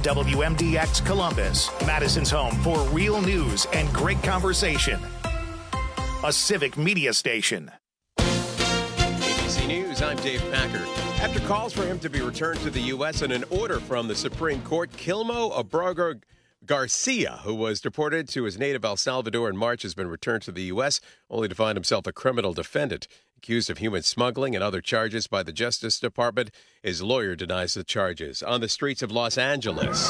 WMDX Columbus, Madison's home for real news and great conversation. A civic media station. ABC News, I'm Dave Packer. After calls for him to be returned to the U.S. and an order from the Supreme Court, Quilmo Abrego Garcia, who was deported to his native El Salvador in March, has been returned to the U.S., only to find himself a criminal defendant. Accused of human smuggling and other charges by the Justice Department, his lawyer denies the charges. On the streets of Los Angeles,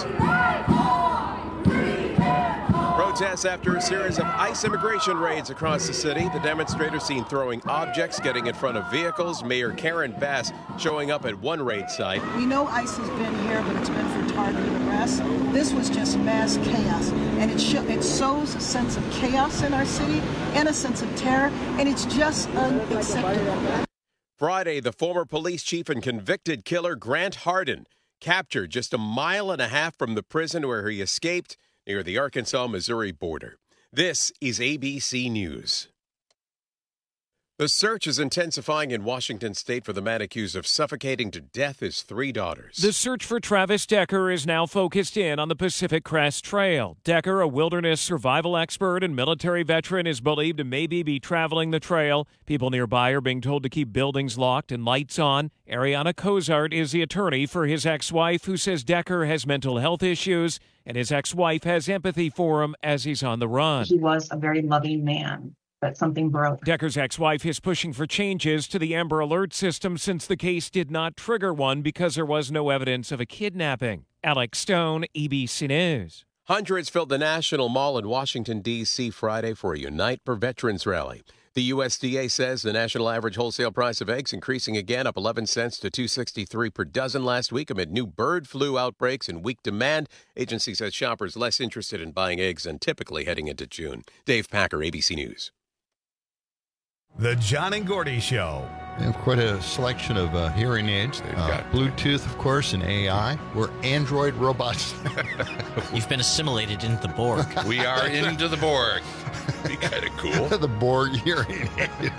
protests after a series of ICE immigration raids across the city. The demonstrators seen throwing objects, getting in front of vehicles. Mayor Karen Bass showing up at one raid site. We know ICE has been here, but it's been for targeted arrests. This was just mass chaos, and it sows a sense of chaos in our city and a sense of terror, and it's just unacceptable. Friday, the former police chief and convicted killer Grant Hardin captured just a mile and a half from the prison where he escaped near the Arkansas-Missouri border. This is ABC News. The search is intensifying in Washington state for the man accused of suffocating to death his three daughters. The search for Travis Decker is now focused in on the Pacific Crest Trail. Decker, a wilderness survival expert and military veteran, is believed to maybe be traveling the trail. People nearby are being told to keep buildings locked and lights on. Ariana Cozart is the attorney for his ex-wife, who says Decker has mental health issues, and his ex-wife has empathy for him as he's on the run. He was a very loving man, but something broke. Decker's ex-wife is pushing for changes to the Amber Alert system since the case did not trigger one because there was no evidence of a kidnapping. Alex Stone, ABC News. Hundreds filled the National Mall in Washington, D.C. Friday for a Unite for Veterans rally. The USDA says the national average wholesale price of eggs increasing again, up 11 cents to $2.63 per dozen last week amid new bird flu outbreaks and weak demand. Agency says shoppers less interested in buying eggs than typically heading into June. Dave Packer, ABC News. The John and Gordy Show. They have quite a selection of hearing aids. They've got Bluetooth, of course, and AI. We're Android robots. You've been assimilated into the Borg. We are into the Borg. Be kind of cool. The Borg hearing aid.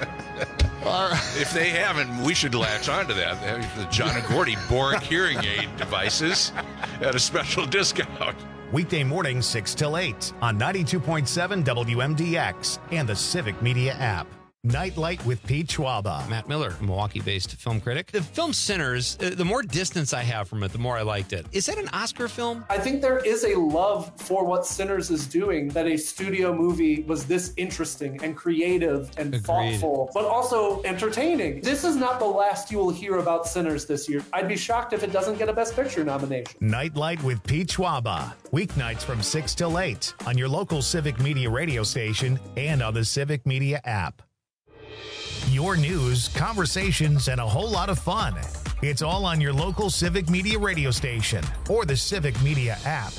If they haven't, we should latch onto that. The John and Gordy Borg hearing aid devices at a special discount. Weekday mornings 6 till 8 on 92.7 WMDX and the Civic Media app. Nightlight with Pete Schwaba. Matt Miller, a Milwaukee-based film critic. The film Sinners, the more distance I have from it, the more I liked it. Is that an Oscar film? I think there is a love for what Sinners is doing, that a studio movie was this interesting and creative and thoughtful, but also entertaining. This is not the last you will hear about Sinners this year. I'd be shocked if it doesn't get a Best Picture nomination. Nightlight with Pete Schwaba. Weeknights from 6 till 8 on your local Civic Media radio station and on the Civic Media app. Your news, conversations, and a whole lot of fun. It's all on your local Civic Media radio station or the Civic Media app.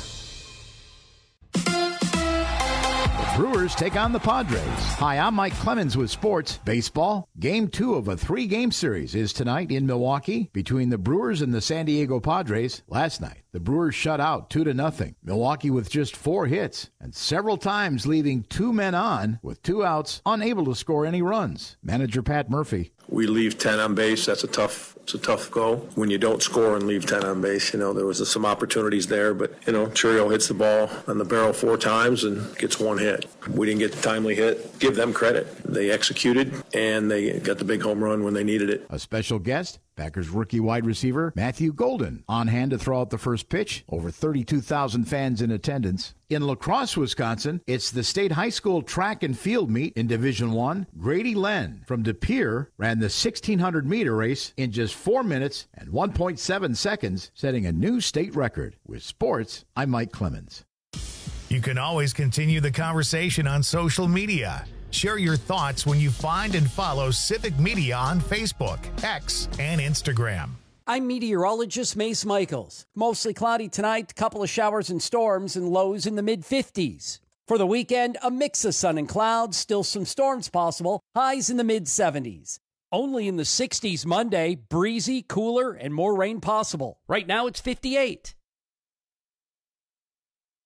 The Brewers take on the Padres. Hi, I'm Mike Clemens with Sports Baseball. Game 2 of a 3-game series is tonight in Milwaukee between the Brewers and the San Diego Padres. Last night, the Brewers shut out 2-0. Milwaukee with just 4 hits and several times leaving 2 men on with 2 outs, unable to score any runs. Manager Pat Murphy. We leave 10 on base. It's a tough go when you don't score and leave 10 on base. There was some opportunities there, but, Churio hits the ball on the barrel 4 times and gets 1 hit. We didn't get the timely hit. Give them credit. They executed, and they got the big home run when they needed it. A special guest, Packers rookie wide receiver Matthew Golden, on hand to throw out the first pitch. Over 32,000 fans in attendance. In La Crosse, Wisconsin, it's the state high school track and field meet in Division I. Grady Len from De Pere ran the 1,600-meter race in just 4 minutes and 1.7 seconds, setting a new state record. With sports, I'm Mike Clemens. You can always continue the conversation on social media. Share your thoughts when you find and follow Civic Media on Facebook, X, and Instagram. I'm meteorologist Mace Michaels. Mostly cloudy tonight, couple of showers and storms, and lows in the mid-50s. For the weekend, a mix of sun and clouds, still some storms possible, highs in the mid-70s. Only in the 60s Monday, breezy, cooler, and more rain possible. Right now it's 58.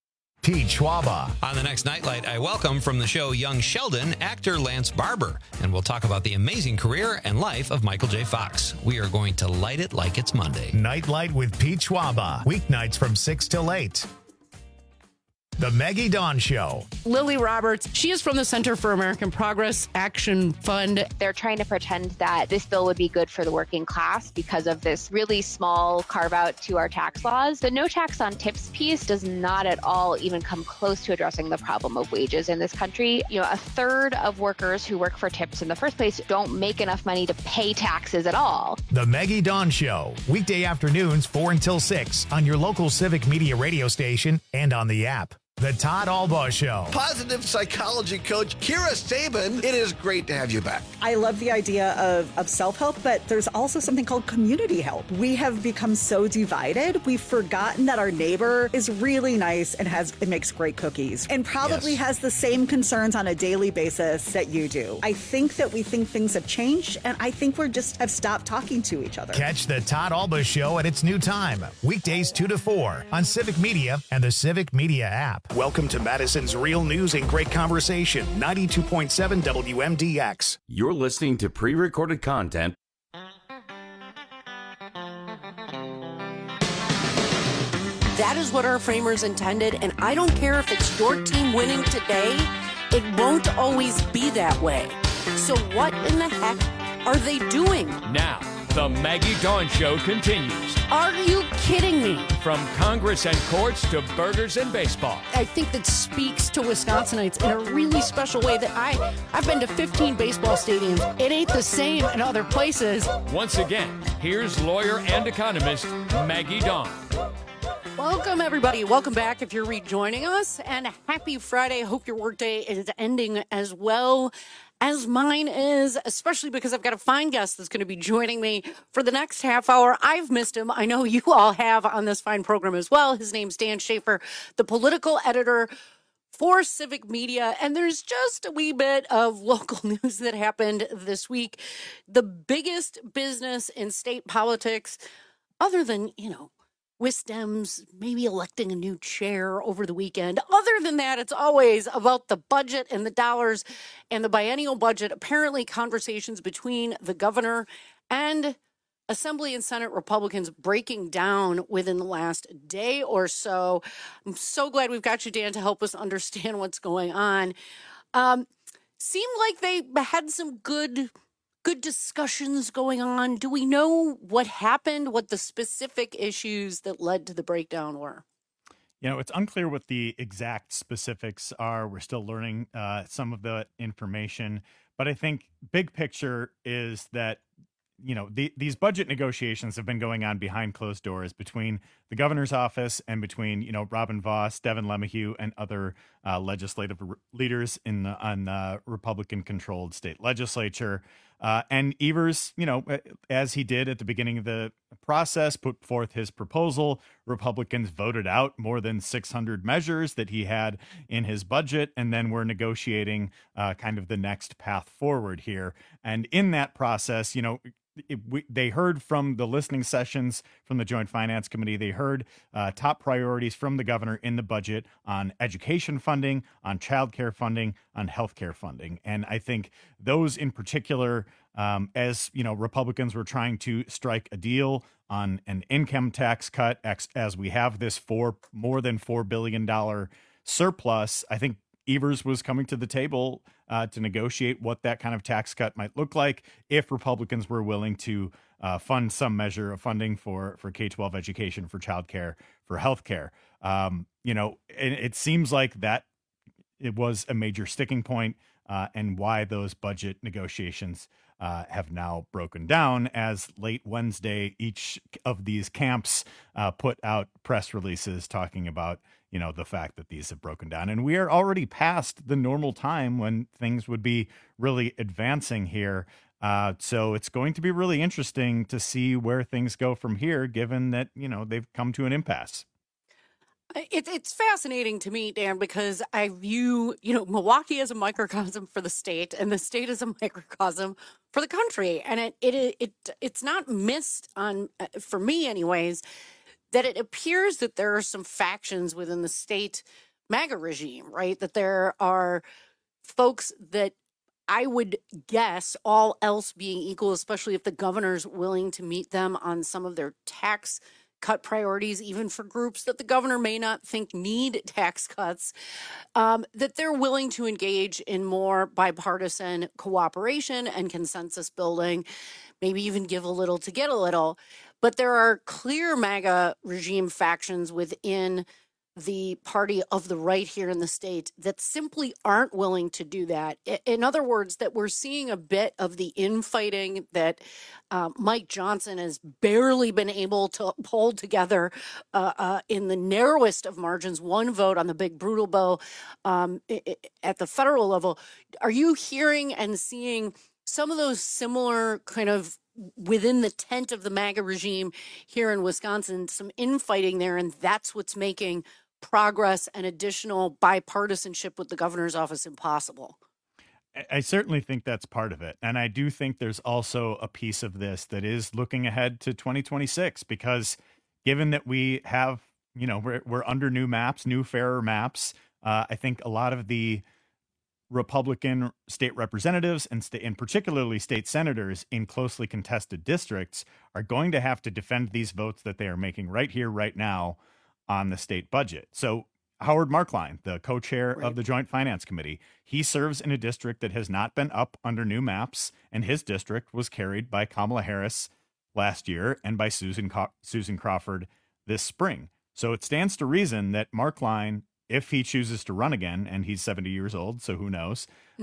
Pete Schwaba. On the next Nightlight, I welcome from the show Young Sheldon, actor Lance Barber, and we'll talk about the amazing career and life of Michael J. Fox. We are going to light it like it's Monday. Nightlight with Pete Schwaba. Weeknights from 6 till 8. The Maggie Dawn Show. Lily Roberts, she is from the Center for American Progress Action Fund. They're trying to pretend that this bill would be good for the working class because of this really small carve out to our tax laws. The no tax on tips piece does not at all even come close to addressing the problem of wages in this country. You know, a third of workers who work for tips in the first place don't make enough money to pay taxes at all. The Maggie Dawn Show. Weekday afternoons 4 until 6 on your local Civic Media radio station and on the app. The Todd Albaugh Show. Positive psychology coach Kira Sabin, it is great to have you back. I love the idea of self-help, but there's also something called community help. We have become so divided, we've forgotten that our neighbor is really nice and makes great cookies and probably has the same concerns on a daily basis that you do. I think that we think things have changed, and I think we just have stopped talking to each other. Catch the Todd Albaugh Show at its new time, weekdays 2 to 4 on Civic Media and the Civic Media app. Welcome to Madison's Real News and Great Conversation, 92.7 WMDX. You're listening to pre-recorded content. That is what our framers intended, and I don't care if it's your team winning today, it won't always be that way. So what in the heck are they doing? Now, the Maggie Dawn Show continues. Are you kidding me? From Congress and courts to burgers and baseball. I think that speaks to Wisconsinites in a really special way that I've been to 15 baseball stadiums. It ain't the same in other places. Once again, here's lawyer and economist Maggie Dawn. Welcome, everybody. Welcome back if you're rejoining us. And happy Friday. Hope your workday is ending as well as mine is, especially because I've got a fine guest that's going to be joining me for the next half hour. I've missed him. I know you all have on this fine program as well. His name's Dan Schaefer, the political editor for Civic Media. And there's just a wee bit of local news that happened this week. The biggest business in state politics, other than, Wisdems maybe electing a new chair over the weekend. Other than that, it's always about the budget and the dollars and the biennial budget. Apparently, conversations between the governor and Assembly and Senate Republicans breaking down within the last day or so. I'm so glad we've got you, Dan, to help us understand what's going on. Seemed like they had some good discussions going on. Do we know what happened, what the specific issues that led to the breakdown were? It's unclear what the exact specifics are. We're still learning some of the information. But I think big picture is that, these budget negotiations have been going on behind closed doors between the governor's office and between, Robin Vos, Devin LeMahieu, and other legislative leaders on the Republican-controlled state legislature. And Evers, as he did at the beginning of the process, put forth his proposal. Republicans voted out more than 600 measures that he had in his budget, and then we're negotiating kind of the next path forward here. And in that process, they heard from the listening sessions from the Joint Finance Committee. They heard top priorities from the governor in the budget on education funding, on childcare funding, on healthcare funding. And I think those in particular, as Republicans were trying to strike a deal on an income tax cut, as we have this more than $4 billion surplus, I think Evers was coming to the table to negotiate what that kind of tax cut might look like if Republicans were willing to fund some measure of funding for K-12 education, for childcare, for healthcare. It seems like that it was a major sticking point and why those budget negotiations have now broken down, as late Wednesday, each of these camps put out press releases talking about the fact that these have broken down. And we are already past the normal time when things would be really advancing here. So it's going to be really interesting to see where things go from here, given that, they've come to an impasse. It's fascinating to me, Dan, because I view, Milwaukee as a microcosm for the state, and the state as a microcosm for the country. And it's not missed on, for me anyways, that it appears that there are some factions within the state MAGA regime, right? That there are folks that I would guess, all else being equal, especially if the governor's willing to meet them on some of their tax cut priorities, even for groups that the governor may not think need tax cuts, that they're willing to engage in more bipartisan cooperation and consensus building, maybe even give a little to get a little. But there are clear MAGA regime factions within the party of the right here in the state that simply aren't willing to do that. In other words, that we're seeing a bit of the infighting that Mike Johnson has barely been able to hold together in the narrowest of margins, one vote on the big brutal bill at the federal level. Are you hearing and seeing some of those similar kind of within the tent of the MAGA regime here in Wisconsin, some infighting there, and that's what's making progress and additional bipartisanship with the governor's office impossible? I certainly think that's part of it. And I do think there's also a piece of this that is looking ahead to 2026, because given that we have, we're under new maps, new fairer maps, I think a lot of the Republican state representatives and particularly state senators in closely contested districts are going to have to defend these votes that they are making right here, right now on the state budget. So Howard Marklein, the co-chair of the Joint Finance Committee, he serves in a district that has not been up under new maps, and his district was carried by Kamala Harris last year and by Susan Crawford this spring. So it stands to reason that Marklein, if he chooses to run again, and he's 70 years old, so who knows,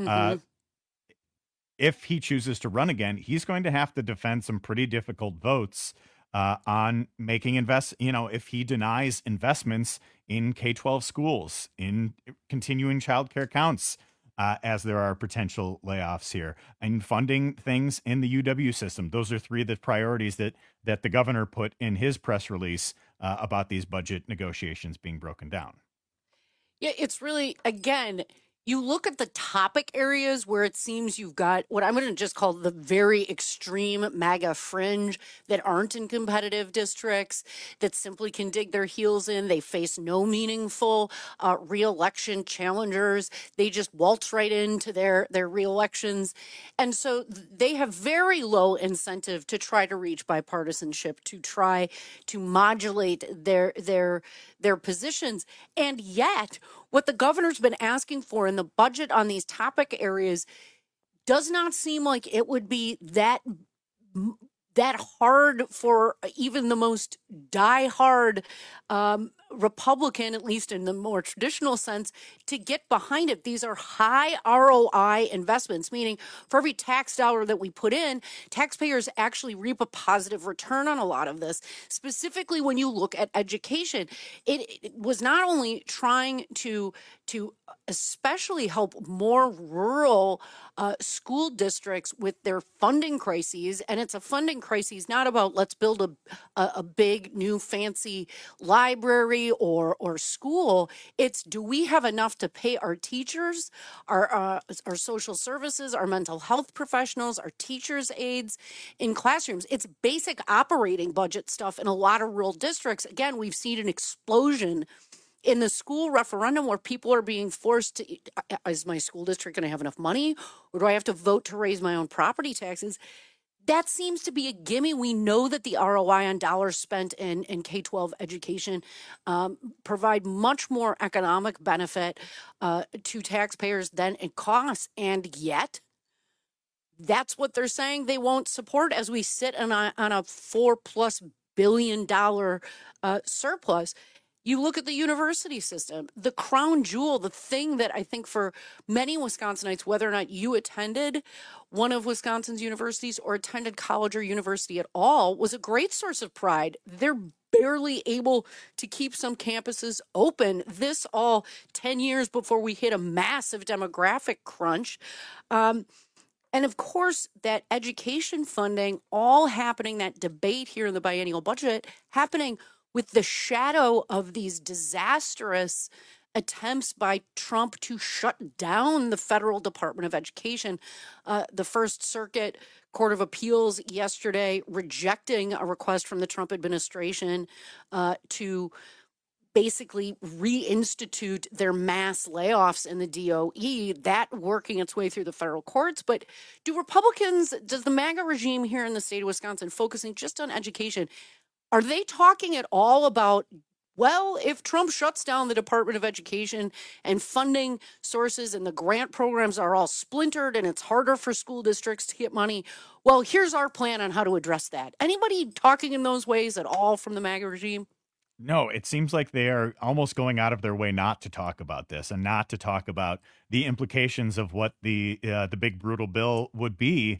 if he chooses to run again, he's going to have to defend some pretty difficult votes on making if he denies investments in K-12 schools, in continuing childcare counts, as there are potential layoffs here, and funding things in the UW system. Those are three of the priorities that the governor put in his press release about these budget negotiations being broken down. Yeah, it's really, again, you look at the topic areas where it seems you've got what I'm going to just call the very extreme MAGA fringe that aren't in competitive districts, that simply can dig their heels in. They face no meaningful re-election challengers. They just waltz right into their re-elections. And so they have very low incentive to try to reach bipartisanship, to try to modulate their positions. And yet, what the governor's been asking for in the budget on these topic areas does not seem like it would be that hard for even the most diehard Republican, at least in the more traditional sense, to get behind it. These are high ROI investments, meaning for every tax dollar that we put in, taxpayers actually reap a positive return on a lot of this. Specifically, when you look at education, it was not only trying to especially help more rural school districts with their funding crises, and it's a funding crisis not about let's build a big new fancy library or school. It's, do we have enough to pay our teachers, our social services, our mental health professionals, our teachers' aides in classrooms? It's basic operating budget stuff in a lot of rural districts. Again, we've seen an explosion in the school referendum where people are being forced to, is my school district going to have enough money, or do I have to vote to raise my own property taxes? That seems to be a gimme. We know that the ROI on dollars spent in K-12 education provide much more economic benefit to taxpayers than it costs. And yet, that's what they're saying they won't support as we sit on a $4+ billion surplus. You look at the university system, the crown jewel, the thing that I think for many Wisconsinites, whether or not you attended one of Wisconsin's universities or attended college or university at all, was a great source of pride. They're barely able to keep some campuses open. This all 10 years before we hit a massive demographic crunch. And of course, that education funding all happening, that debate here in the biennial budget happening with the shadow of these disastrous attempts by Trump to shut down the federal Department of Education. The First Circuit Court of Appeals yesterday rejecting a request from the Trump administration to basically reinstitute their mass layoffs in the DOE, that working its way through the federal courts. But does the MAGA regime here in the state of Wisconsin, focusing just on education, are they talking at all about, well, if Trump shuts down the Department of Education and funding sources and the grant programs are all splintered and it's harder for school districts to get money, well, here's our plan on how to address that. Anybody talking in those ways at all from the MAGA regime? No, it seems like they are almost going out of their way not to talk about this and not to talk about the implications of what the big brutal bill would be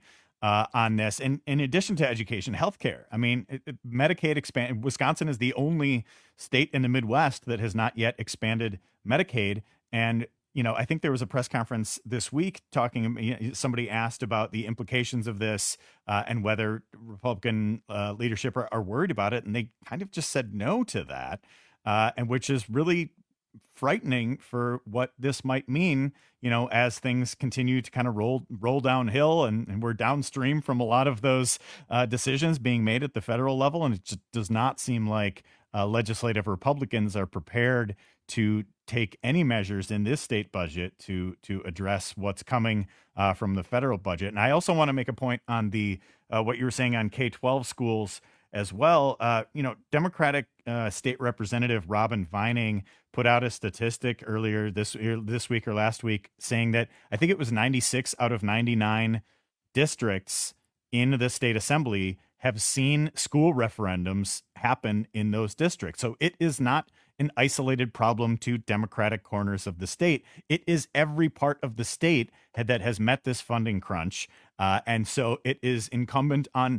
on this. And in addition to education, healthcare. I mean, Medicaid expand. Wisconsin is the only state in the Midwest that has not yet expanded Medicaid. And I think there was a press conference this week somebody asked about the implications of this and whether Republican leadership are worried about it. And they kind of just said no to that, and which is really frightening for what this might mean, as things continue to kind of roll downhill and we're downstream from a lot of those decisions being made at the federal level. And it just does not seem like legislative Republicans are prepared to take any measures in this state budget to address what's coming from the federal budget. And I also want to make a point on the what you were saying on K-12 schools as well. Democratic State Representative Robin Vining put out a statistic earlier this week or last week saying that I think it was 96 out of 99 districts in the state assembly have seen school referendums happen in those districts. So it is not an isolated problem to Democratic corners of the state. It is every part of the state that has met this funding crunch. And so it is incumbent on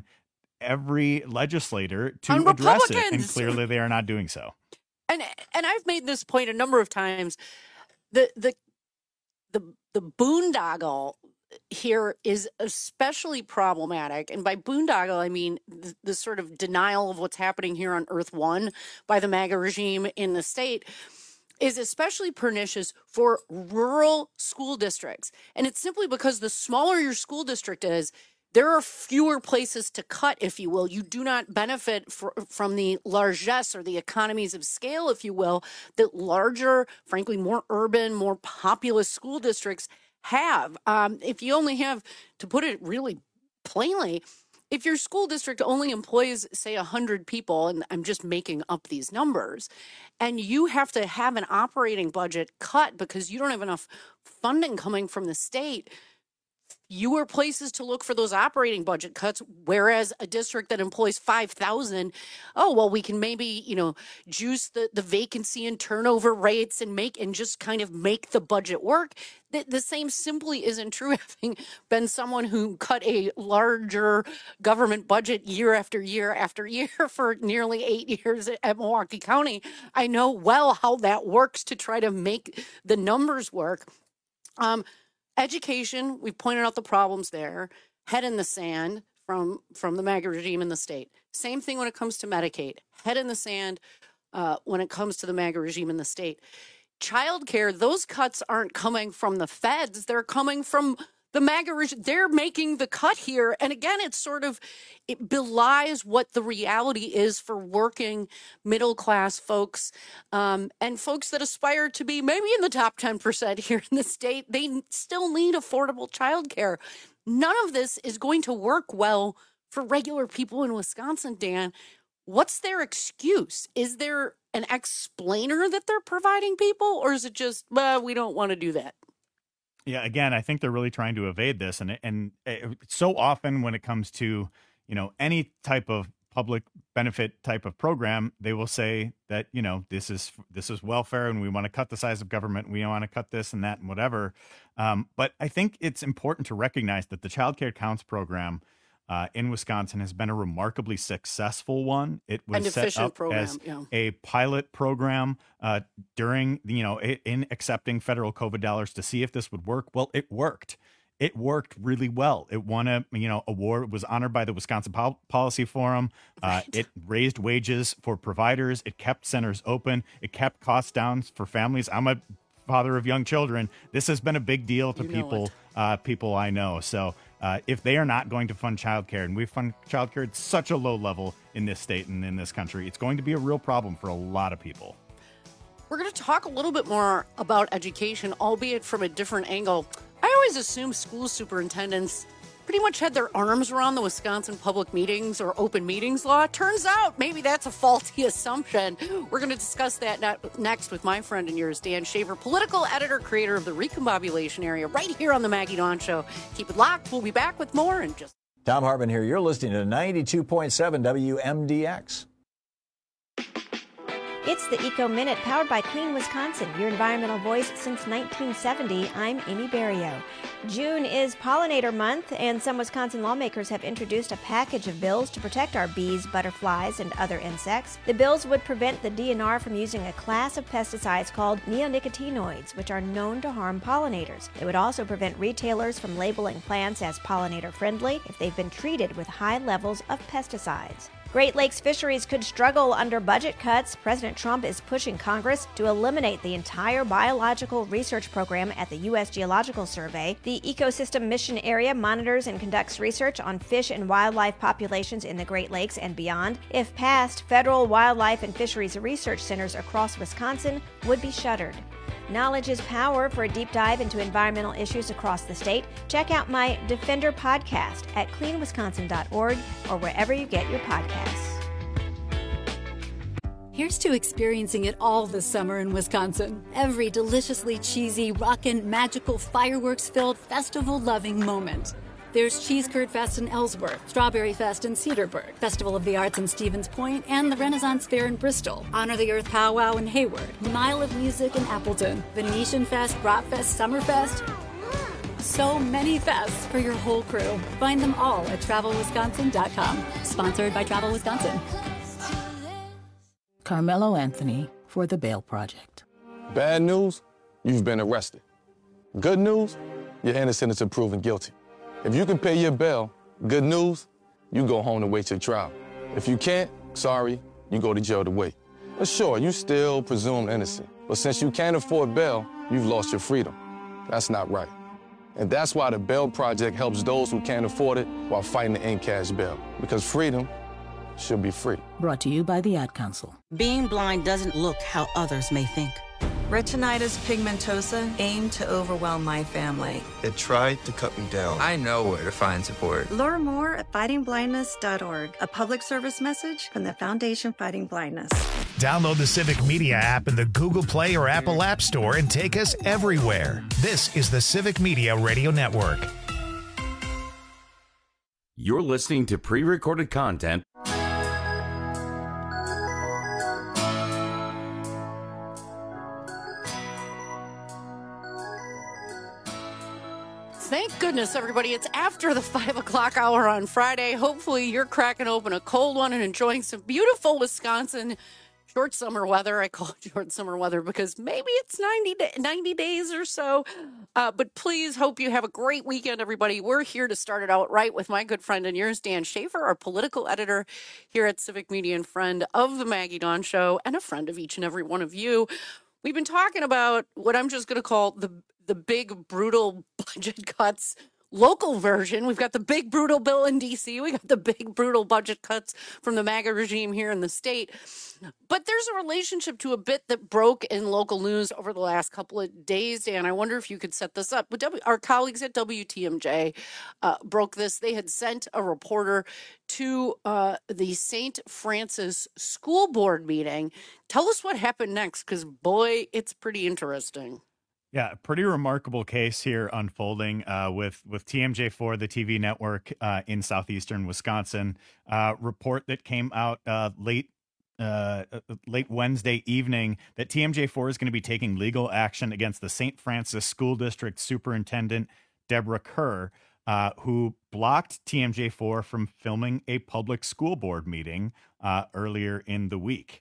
every legislator to address it. And clearly they are not doing so. And I've made this point a number of times. The boondoggle here is especially problematic. And by boondoggle, I mean the sort of denial of what's happening here on Earth One by the MAGA regime in the state is especially pernicious for rural school districts. And it's simply because the smaller your school district is, there are fewer places to cut, if you will. You do not benefit from the largesse or the economies of scale, if you will, that larger, frankly, more urban, more populous school districts have. If you only have, to put it really plainly, if your school district only employs, say, 100 people, and I'm just making up these numbers, and you have to have an operating budget cut because you don't have enough funding coming from the state, fewer places to look for those operating budget cuts, whereas a district that employs 5,000, we can maybe, juice the vacancy and turnover rates and just kind of make the budget work. The same simply isn't true. Having been someone who cut a larger government budget year after year after year for nearly 8 years at Milwaukee County, I know well how that works to try to make the numbers work. Education, we've pointed out the problems there. Head in the sand from the MAGA regime in the state. Same thing when it comes to Medicaid. Head in the sand when it comes to the MAGA regime in the state. Childcare, those cuts aren't coming from the feds. They're coming from the MAGA regime. They're making the cut here. And again, it belies what the reality is for working middle class folks and folks that aspire to be maybe in the top 10% here in the state. They still need affordable childcare. None of this is going to work well for regular people in Wisconsin, Dan. What's their excuse? Is there an explainer that they're providing people, or is it just, we don't want to do that? Yeah, again, I think they're really trying to evade this. And so often when it comes to, any type of public benefit type of program, they will say that, this is welfare and we want to cut the size of government. We want to cut this and that and whatever. But I think it's important to recognize that the Child Care Counts program in Wisconsin has been a remarkably successful one. It was set up as a pilot program during, in accepting federal COVID dollars to see if this would work. Well, it worked. It worked really well. It won a award. It was honored by the Wisconsin Policy Forum. It raised wages for providers. It kept centers open. It kept costs down for families. I'm a father of young children. This has been a big deal to people I know. So if they are not going to fund childcare, and we fund childcare at such a low level in this state and in this country, it's going to be a real problem for a lot of people. We're going to talk a little bit more about education, albeit from a different angle. I always assumed school superintendents pretty much had their arms around the Wisconsin public meetings or open meetings law. Turns out maybe that's a faulty assumption. We're going to discuss that next with my friend and yours, Dan Shaver, political editor, creator of the Recombobulation Area, right here on the Maggie Dawn Show. Keep it locked. We'll be back with more in just... Tom Hartman here. You're listening to 92.7 WMDX. It's the Eco Minute, powered by Clean Wisconsin, your environmental voice since 1970. I'm Amy Berrio. June is Pollinator Month, and some Wisconsin lawmakers have introduced a package of bills to protect our bees, butterflies, and other insects. The bills would prevent the DNR from using a class of pesticides called neonicotinoids, which are known to harm pollinators. They would also prevent retailers from labeling plants as pollinator-friendly if they've been treated with high levels of pesticides. Great Lakes fisheries could struggle under budget cuts. President Trump is pushing Congress to eliminate the entire biological research program at the U.S. Geological Survey. The Ecosystem Mission Area monitors and conducts research on fish and wildlife populations in the Great Lakes and beyond. If passed, federal wildlife and fisheries research centers across Wisconsin would be shuttered. Knowledge is power. For a deep dive into environmental issues across the state, check out my Defender podcast at cleanwisconsin.org or wherever you get your podcasts. Here's to experiencing it all this summer in Wisconsin. Every deliciously cheesy, rockin', magical, fireworks-filled, festival-loving moment. There's Cheese Curd Fest in Ellsworth, Strawberry Fest in Cedarburg, Festival of the Arts in Stevens Point, and the Renaissance Fair in Bristol, Honor the Earth Powwow in Hayward, Mile of Music in Appleton, Venetian Fest, Brat Fest, Summerfest. So many fests for your whole crew. Find them all at TravelWisconsin.com. Sponsored by Travel Wisconsin. Carmelo Anthony for the Bail Project. Bad news, you've been arrested. Good news, you're innocent until proven guilty. If you can pay your bail, good news, you go home to wait your trial. If you can't, sorry, you go to jail to wait. But sure, you still presumed innocent. But since you can't afford bail, you've lost your freedom. That's not right. And that's why the Bail Project helps those who can't afford it while fighting to end cash bail. Because freedom should be free. Brought to you by the Ad Council. Being blind doesn't look how others may think. Retinitis pigmentosa aimed to overwhelm my family. It tried to cut me down. I know where to find support. Learn more at fightingblindness.org, a public service message from the Foundation Fighting Blindness. Download the Civic Media app in the Google Play or Apple App Store and take us everywhere. This is the Civic Media Radio Network. You're listening to pre-recorded content. Thank goodness, everybody. It's after the 5 o'clock hour on Friday. Hopefully you're cracking open a cold one and enjoying some beautiful Wisconsin short summer weather. I call it short summer weather because maybe it's 90 days or so. But please hope you have a great weekend, everybody. We're here to start it out right with my good friend and yours, Dan Shaver, our political editor here at Civic Media and friend of the Maggie Dawn Show and a friend of each and every one of you. We've been talking about what I'm just going to call the big, brutal budget cuts local version. We've got the big, brutal bill in D.C. We got the big, brutal budget cuts from the MAGA regime here in the state. But there's a relationship to a bit that broke in local news over the last couple of days, Dan. I wonder if you could set this up. Our colleagues at WTMJ broke this. They had sent a reporter to the St. Francis School Board meeting. Tell us what happened next, because, boy, it's pretty interesting. Yeah, a pretty remarkable case here unfolding with TMJ4, the TV network in southeastern Wisconsin. Report that came out late Wednesday evening that TMJ4 is going to be taking legal action against the St. Francis School District Superintendent Deborah Kerr, who blocked TMJ4 from filming a public school board meeting earlier in the week.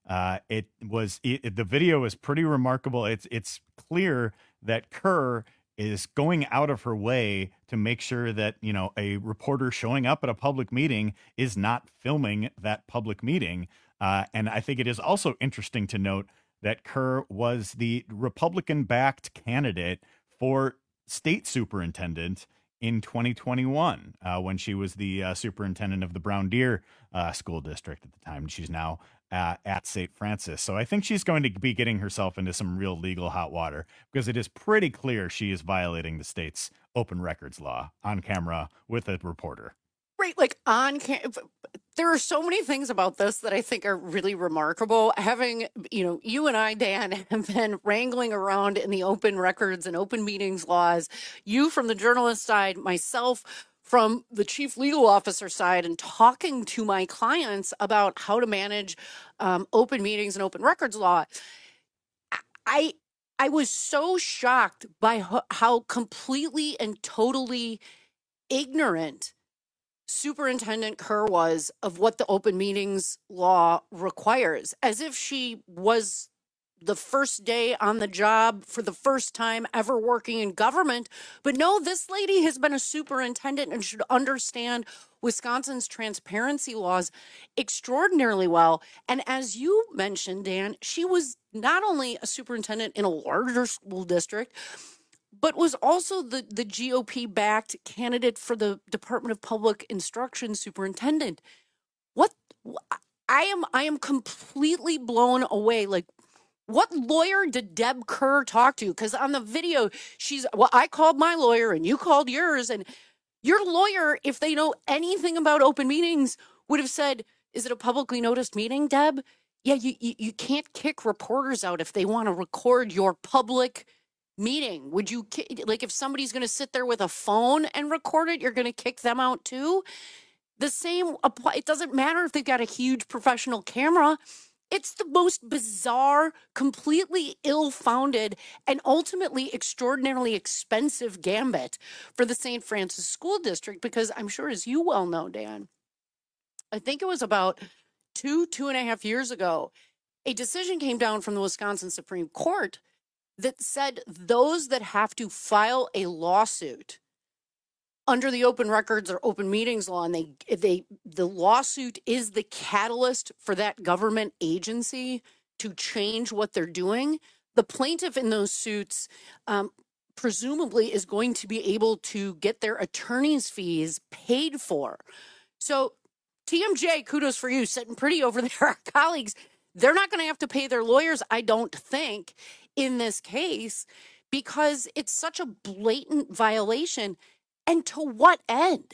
The video is pretty remarkable. It's clear that Kerr is going out of her way to make sure that, a reporter showing up at a public meeting is not filming that public meeting. And I think it is also interesting to note that Kerr was the Republican-backed candidate for state superintendent in 2021 when she was the superintendent of the Brown Deer School District at the time. She's now at St. Francis. So I think she's going to be getting herself into some real legal hot water because it is pretty clear she is violating the state's open records law on camera with a reporter. Right, like there are so many things about this that I think are really remarkable. Having, you and I, Dan, have been wrangling around in the open records and open meetings laws. You from the journalist side, myself from the chief legal officer side, and talking to my clients about how to manage open meetings and open records law. I was so shocked by how completely and totally ignorant Superintendent Kerr was of what the open meetings law requires, as if she was the first day on the job for the first time ever working in government. But no, this lady has been a superintendent and should understand Wisconsin's transparency laws extraordinarily well. And as you mentioned, Dan, she was not only a superintendent in a larger school district, but was also the GOP-backed candidate for the Department of Public Instruction superintendent. I am completely blown away. Like, what lawyer did Deb Kerr talk to? Because on the video, I called my lawyer and you called yours. And your lawyer, if they know anything about open meetings, would have said, is it a publicly noticed meeting, Deb? Yeah, you can't kick reporters out if they want to record your public meeting. Would you, like, if somebody's going to sit there with a phone and record it, you're going to kick them out too? The same apply. It doesn't matter if they've got a huge professional camera. It's the most bizarre, completely ill-founded, and ultimately extraordinarily expensive gambit for the St. Francis School District, because I'm sure, as you well know, Dan, I think it was about 2.5 years ago, a decision came down from the Wisconsin Supreme Court that said those that have to file a lawsuit under the open records or open meetings law, and the lawsuit is the catalyst for that government agency to change what they're doing, the plaintiff in those suits presumably is going to be able to get their attorney's fees paid for. So TMJ, kudos for you, sitting pretty over there. Our colleagues, they're not going to have to pay their lawyers, I don't think, in this case, because it's such a blatant violation. And to what end?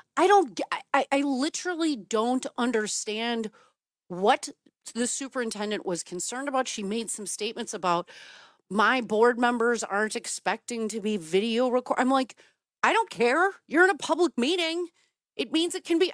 I literally don't understand what the superintendent was concerned about. She made some statements about my board members aren't expecting to be video recorded. I'm like, I don't care. You're in a public meeting. It means it can be.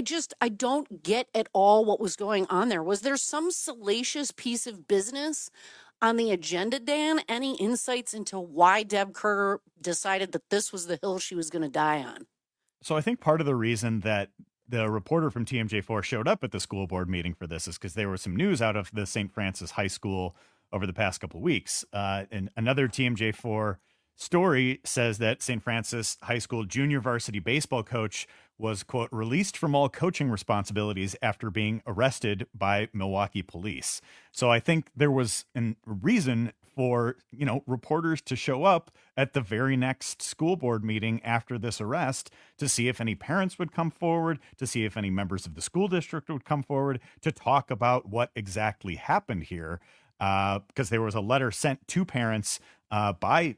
I don't get at all what was going on there. Was there some salacious piece of business on the agenda, Dan? Any insights into why Deb Kerr decided that this was the hill she was going to die on? So I think part of the reason that the reporter from TMJ4 showed up at the school board meeting for this is because there was some news out of the St. Francis High School over the past couple of weeks. And another TMJ4 story says that St. Francis High School junior varsity baseball coach was, quote, released from all coaching responsibilities after being arrested by Milwaukee police. So I think there was a reason for, reporters to show up at the very next school board meeting after this arrest to see if any parents would come forward, to see if any members of the school district would come forward to talk about what exactly happened here. Because there was a letter sent to parents by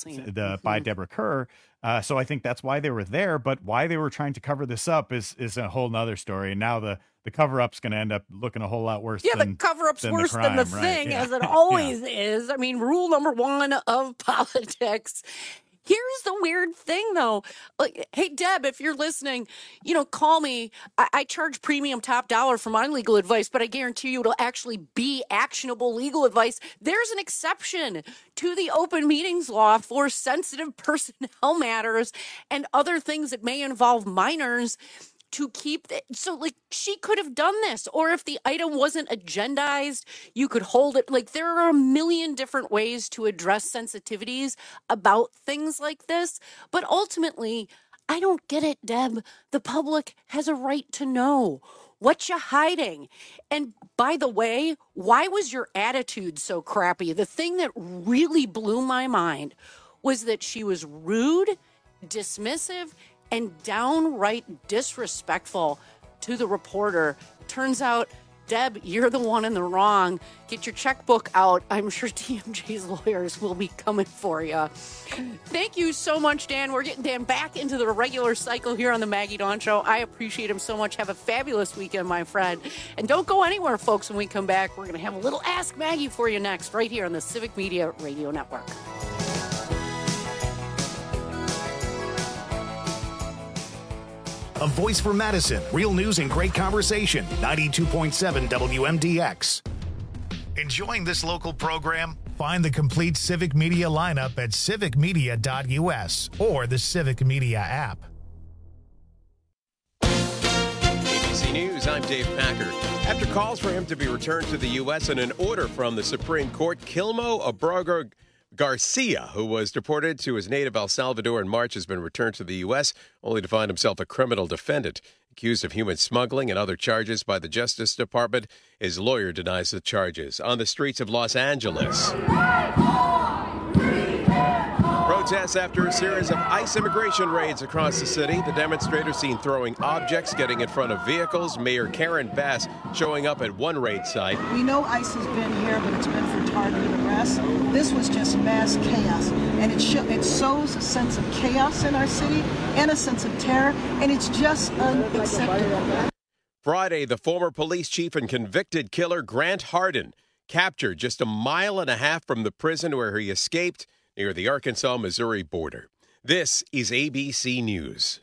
Deborah Kerr. So I think that's why they were there, but why they were trying to cover this up is a whole nother story. And now the cover-up's going to end up looking a whole lot worse. Yeah, the cover-up's worse than the thing, as it always is. I mean, rule number one of politics. Here's the weird thing, though. Like, hey, Deb, if you're listening, call me. I charge premium top dollar for my legal advice, but I guarantee you it'll actually be actionable legal advice. There's an exception to the open meetings law for sensitive personnel matters and other things that may involve minors to keep it. So, like, she could have done this, or if the item wasn't agendized, you could hold it. Like, there are a million different ways to address sensitivities about things like this. But ultimately, I don't get it, Deb. The public has a right to know. What you hiding? And by the way, why was your attitude so crappy? The thing that really blew my mind was that she was rude, dismissive, and downright disrespectful to the reporter. Turns out Deb, you're the one in the wrong. Get your checkbook out. I'm sure TMJ's lawyers will be coming for you. Thank you so much, Dan. We're getting Dan back into the regular cycle here on the Maggie Dawn Show. I appreciate him so much. Have a fabulous weekend, my friend. And don't go anywhere, folks. When we come back, we're going to have a little Ask Maggie for you next, right here on the Civic Media Radio Network. A voice for Madison. Real news and great conversation. 92.7 WMDX. Enjoying this local program? Find the complete Civic Media lineup at civicmedia.us or the Civic Media app. ABC News, I'm Dave Packer. After calls for him to be returned to the U.S. and an order from the Supreme Court, Kilmo Abrago Garcia, who was deported to his native El Salvador in March, has been returned to the U.S., only to find himself a criminal defendant. Accused of human smuggling and other charges by the Justice Department, his lawyer denies the charges. On the streets of Los Angeles, protests after a series of ICE immigration raids across the city. The demonstrators seen throwing objects, getting in front of vehicles. Mayor Karen Bass showing up at one raid site. We know ICE has been here, but it's been for targeted arrests. This was just mass chaos, and it sows a sense of chaos in our city and a sense of terror, and it's just unacceptable. Friday, the former police chief and convicted killer Grant Hardin captured just a mile and a half from the prison where he escaped near the Arkansas-Missouri border. This is ABC News.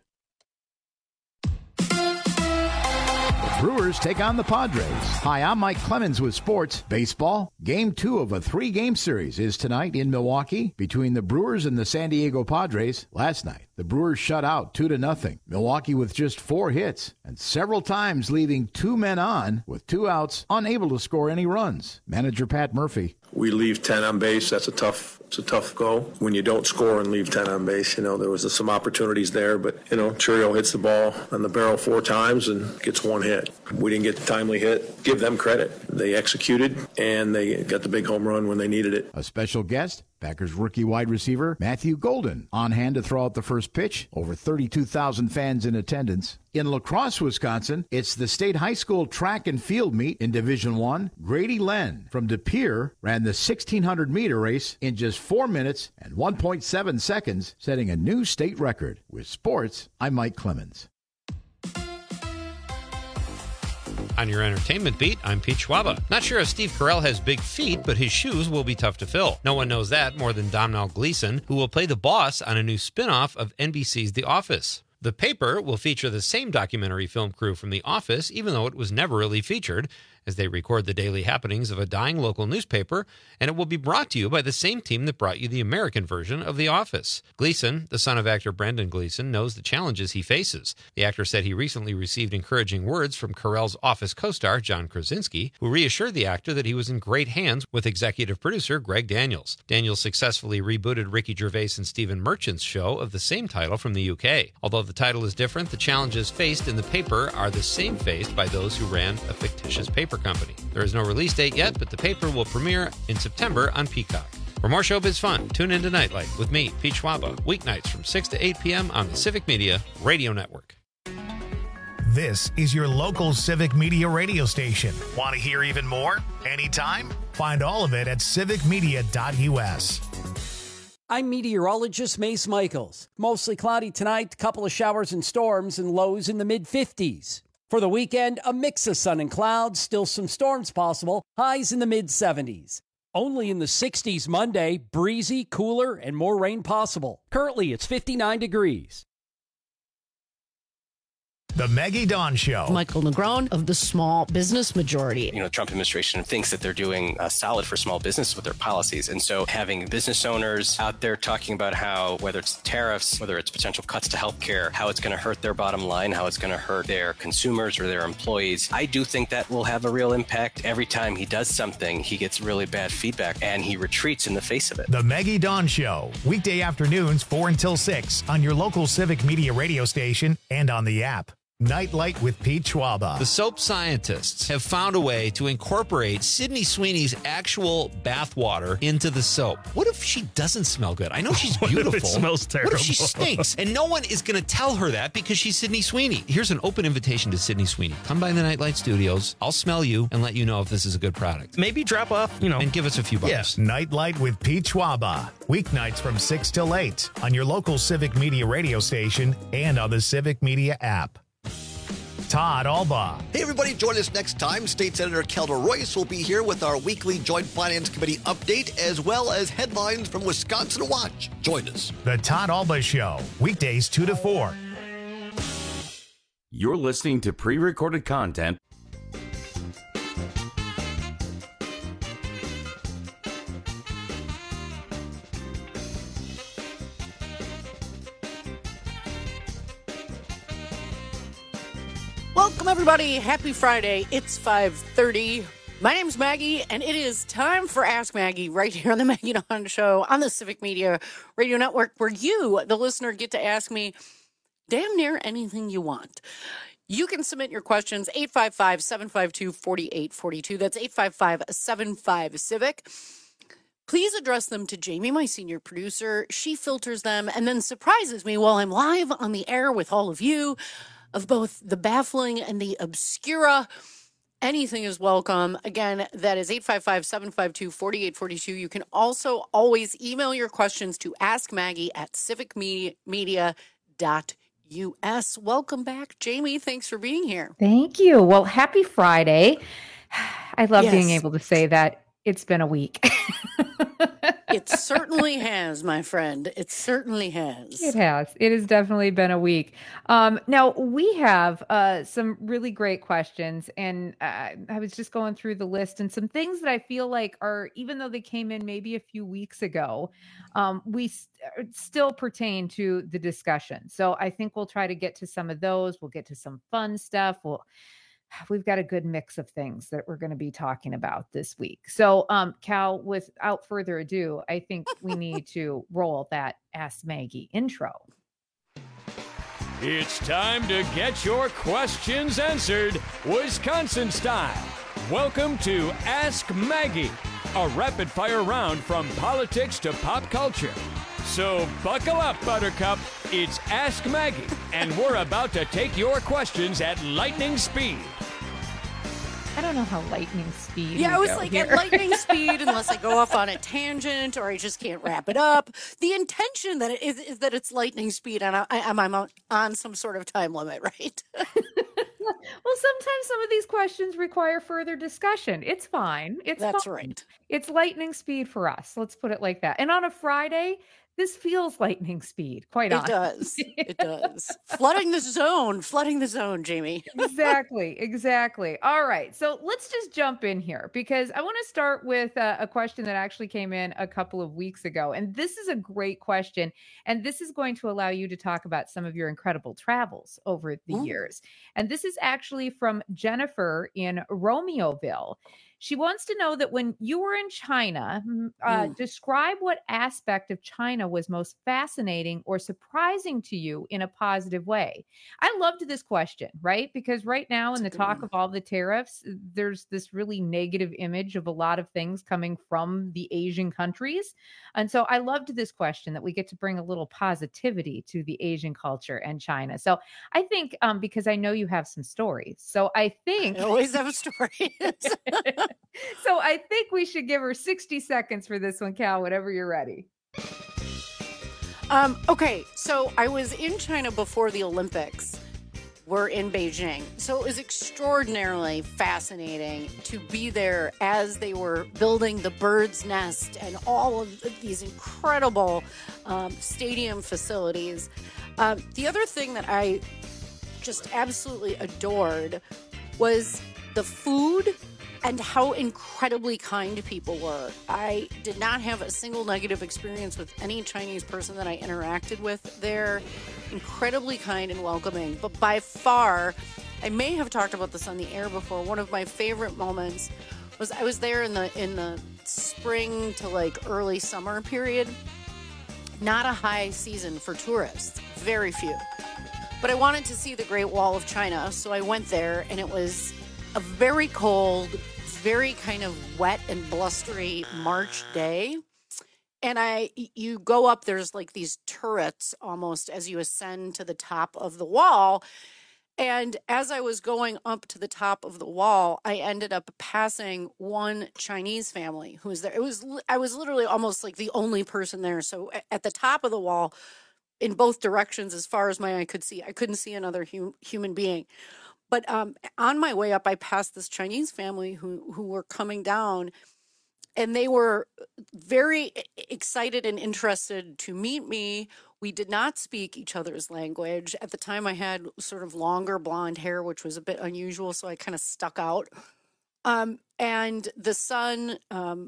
Brewers take on the Padres. Hi, I'm Mike Clemens with sports. Baseball. Game 2 of a 3-game series is tonight in Milwaukee between the Brewers and the San Diego Padres. Last night, the Brewers shut out 2-0. Milwaukee with just 4 hits and several times leaving 2 men on with 2 outs, unable to score any runs. Manager Pat Murphy. We leave 10 on base. It's a tough go. When you don't score and leave 10 on base, there was some opportunities there, but, Churio hits the ball on the barrel 4 times and gets 1 hit. We didn't get the timely hit. Give them credit. They executed, and they got the big home run when they needed it. A special guest, Packers rookie wide receiver Matthew Golden, on hand to throw out the first pitch. Over 32,000 fans in attendance. In La Crosse, Wisconsin, it's the state high school track and field meet in Division I. Grady Len from De Pere ran the 1,600-meter race in just 4 minutes and 1.7 seconds, setting a new state record. With sports, I'm Mike Clemens. On your entertainment beat, I'm Pete Schwaba. Not sure if Steve Carell has big feet, but his shoes will be tough to fill. No one knows that more than Domhnall Gleeson, who will play the boss on a new spin-off of NBC's The Office. The Paper will feature the same documentary film crew from The Office, even though it was never really featured, as they record the daily happenings of a dying local newspaper, and it will be brought to you by the same team that brought you the American version of The Office. Gleeson, the son of actor Brendan Gleeson, knows the challenges he faces. The actor said he recently received encouraging words from Carell's Office co-star John Krasinski, who reassured the actor that he was in great hands with executive producer Greg Daniels. Daniels successfully rebooted Ricky Gervais and Stephen Merchant's show of the same title from the UK. Although the title is different, the challenges faced in The Paper are the same faced by those who ran a fictitious paper company. There is no release date yet, but The Paper will premiere in September on Peacock. For more showbiz fun, tune in to Nightlight with me, Pete Schwaba, weeknights from 6 to 8 p.m. on the Civic Media Radio Network. This is your local Civic Media radio station. Want to hear even more? Anytime? Find all of it at civicmedia.us. I'm meteorologist Mace Michaels. Mostly cloudy tonight, couple of showers and storms, and lows in the mid-50s. For the weekend, a mix of sun and clouds, still some storms possible, highs in the mid-70s. Only in the 60s Monday, breezy, cooler, and more rain possible. Currently, it's 59 degrees. The Maggie Dawn Show. Michael Negron of the Small Business Majority. Trump administration thinks that they're doing solid for small business with their policies. And so having business owners out there talking about how, whether it's tariffs, whether it's potential cuts to healthcare, how it's going to hurt their bottom line, how it's going to hurt their consumers or their employees, I do think that will have a real impact. Every time he does something, he gets really bad feedback and he retreats in the face of it. The Maggie Dawn Show. Weekday afternoons 4 until 6 on your local Civic Media radio station and on the app. Nightlight with Pete Schwaba. The soap scientists have found a way to incorporate Sydney Sweeney's actual bath water into the soap. What if she doesn't smell good? I know she's beautiful. What if it smells terrible? What if she stinks? And no one is going to tell her that because she's Sydney Sweeney. Here's an open invitation to Sydney Sweeney. Come by the Nightlight Studios. I'll smell you and let you know if this is a good product. Maybe drop off, and give us a few bucks. Yeah. Nightlight with Pete Schwaba. Weeknights from 6 till 8 on your local Civic Media radio station and on the Civic Media app. Todd Alba. Hey, everybody, join us next time. State Senator Kelda Royce will be here with our weekly Joint Finance Committee update, as well as headlines from Wisconsin Watch. Join us. The Todd Alba Show, weekdays 2 to 4. You're listening to pre-recorded content. Welcome, everybody. Happy Friday. It's 5:30. My name's Maggie, and it is time for Ask Maggie right here on the Maggie Dawn Show on the Civic Media Radio Network, where you, the listener, get to ask me damn near anything you want. You can submit your questions, 855-752-4842. That's 855-75-CIVIC. Please address them to Jamie, my senior producer. She filters them and then surprises me while I'm live on the air with all of you of both the baffling and the obscura. Anything is welcome. Again, that is 855-752-4842. You can also always email your questions to askmaggie@civicmedia.us. Welcome back, Jamie. Thanks for being here. Thank you. Well, happy Friday. I love Yes. being able to say that. It's been a week. It certainly has, my friend. It certainly has. It has. It has definitely been a week. Now, we have some really great questions, and I was just going through the list, and some things that I feel like are, even though they came in maybe a few weeks ago, still pertain to the discussion. So I think we'll try to get to some of those. We'll get to some fun stuff. We've got a good mix of things that we're going to be talking about this week. So, Cal, without further ado, I think we need to roll that Ask Maggie intro. It's time to get your questions answered, Wisconsin style. Welcome to Ask Maggie, a rapid-fire round from politics to pop culture. So buckle up, Buttercup. It's Ask Maggie, and we're about to take your questions at lightning speed. I don't know how lightning speed. Yeah, I was like at lightning speed, unless I go off on a tangent or I just can't wrap it up. The intention that it is that it's lightning speed, and I'm on some sort of time limit, right? Well, sometimes some of these questions require further discussion. It's fine. That's fine. right. It's lightning speed for us. Let's put it like that. And on a Friday, this feels lightning speed, quite honestly. It does. Flooding the zone, Jamie. Exactly. All right. So let's just jump in here, because I want to start with a question that actually came in a couple of weeks ago. And this is a great question. And this is going to allow you to talk about some of your incredible travels over the years. And this is actually from Jennifer in Romeoville. She wants to know that when you were in China, describe what aspect of China was most fascinating or surprising to you in a positive way. I loved this question, right? Because right now in the talk of all the tariffs, there's this really negative image of a lot of things coming from the Asian countries. And so I loved this question, that we get to bring a little positivity to the Asian culture and China. So I think because I know you have some stories. So I think I always have stories. So I think we should give her 60 seconds for this one, Cal, whenever you're ready. Okay, so I was in China before the Olympics were in Beijing. So it was extraordinarily fascinating to be there as they were building the bird's nest and all of these incredible stadium facilities. The other thing that I just absolutely adored was the food and how incredibly kind people were. I did not have a single negative experience with any Chinese person that I interacted with there. Incredibly kind and welcoming. But by far, I may have talked about this on the air before, one of my favorite moments was I was there in the spring to like early summer period. Not a high season for tourists. Very few. But I wanted to see the Great Wall of China, so I went there, and it was a very cold, very kind of wet and blustery March day. And you go up, there's like these turrets almost as you ascend to the top of the wall. And as I was going up to the top of the wall, I ended up passing one Chinese family who was there. I was literally almost like the only person there. So at the top of the wall, in both directions, as far as my eye could see, I couldn't see another human being. But on my way up, I passed this Chinese family who were coming down, and they were very excited and interested to meet me. We did not speak each other's language. At the time, I had sort of longer blonde hair, which was a bit unusual, so I kind of stuck out. And the son,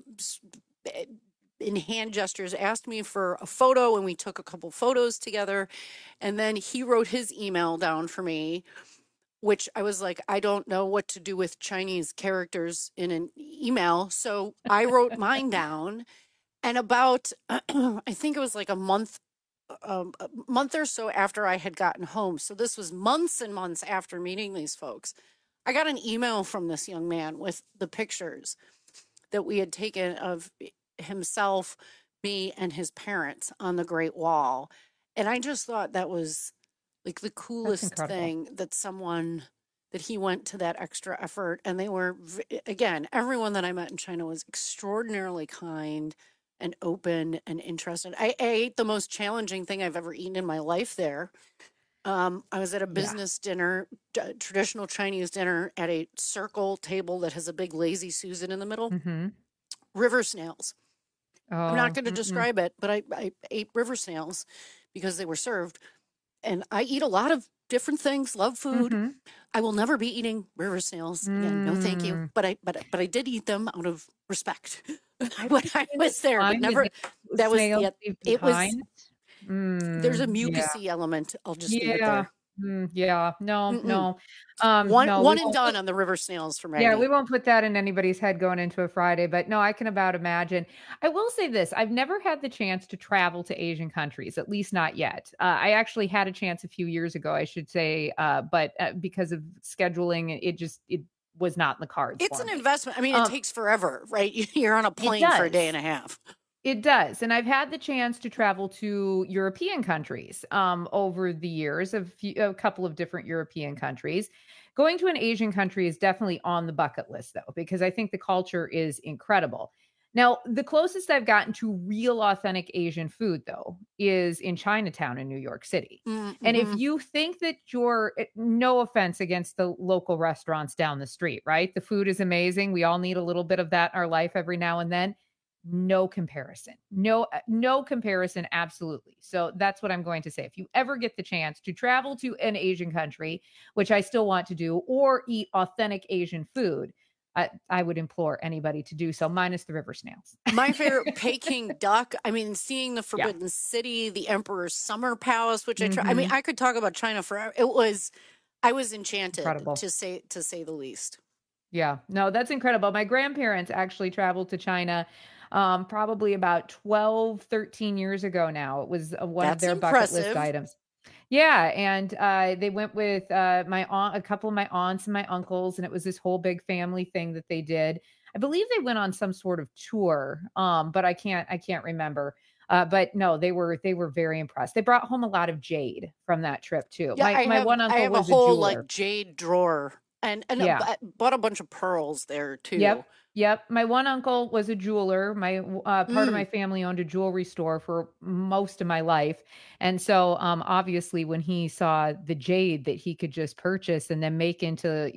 in hand gestures, asked me for a photo, and we took a couple photos together. And then he wrote his email down for me, which I was like, I don't know what to do with Chinese characters in an email. So I wrote mine down. And about, I think it was like a month or so after I had gotten home. So this was months and months after meeting these folks. I got an email from this young man with the pictures that we had taken of himself, me, and his parents on the Great Wall. And I just thought that was like the coolest thing, that he went to that extra effort. And they were, again, everyone that I met in China was extraordinarily kind and open and interested. I ate the most challenging thing I've ever eaten in my life there. I was at a business dinner, traditional Chinese dinner, at a circle table that has a big lazy Susan in the middle. Mm-hmm. River snails. I'm not going to describe it, but I ate river snails because they were served. And I eat a lot of different things, love food. Mm-hmm. I will never be eating river snails again. No, thank you. But I did eat them out of respect when I was there. But never. That was it was. There's a mucusy element. I'll just leave it there. No. One and done on the river snails for Maggie. Yeah, we won't put that in anybody's head going into a Friday, but no, I can about imagine. I will say this. I've never had the chance to travel to Asian countries, at least not yet. I actually had a chance a few years ago, I should say, but because of scheduling, it was not in the cards. It's an investment. I mean, it takes forever, right? You're on a plane for a day and a half. It does. And I've had the chance to travel to European countries over the years, a couple of different European countries. Going to an Asian country is definitely on the bucket list, though, because I think the culture is incredible. Now, the closest I've gotten to real authentic Asian food, though, is in Chinatown in New York City. Mm-hmm. And if you think that no offense against the local restaurants down the street, right? The food is amazing. We all need a little bit of that in our life every now and then. No comparison. No comparison. Absolutely. So that's what I'm going to say. If you ever get the chance to travel to an Asian country, which I still want to do, or eat authentic Asian food, I would implore anybody to do so, minus the river snails. My favorite, Peking duck. I mean, seeing the Forbidden City, the Emperor's Summer Palace, which I tried. I mean, I could talk about China forever. I was enchanted, to say the least. Yeah, no, that's incredible. My grandparents actually traveled to China probably about 12, 13 years ago now. It was one of their bucket list items. Yeah. And they went with my aunt, a couple of my aunts and my uncles, and it was this whole big family thing that they did. I believe they went on some sort of tour, but I can't remember. But no, they were very impressed. They brought home a lot of jade from that trip too. Yeah, my one uncle was a whole jeweler. Jade drawer. And bought a bunch of pearls there too. Yep. My one uncle was a jeweler. My part of my family owned a jewelry store for most of my life. And so obviously when he saw the jade that he could just purchase and then make into,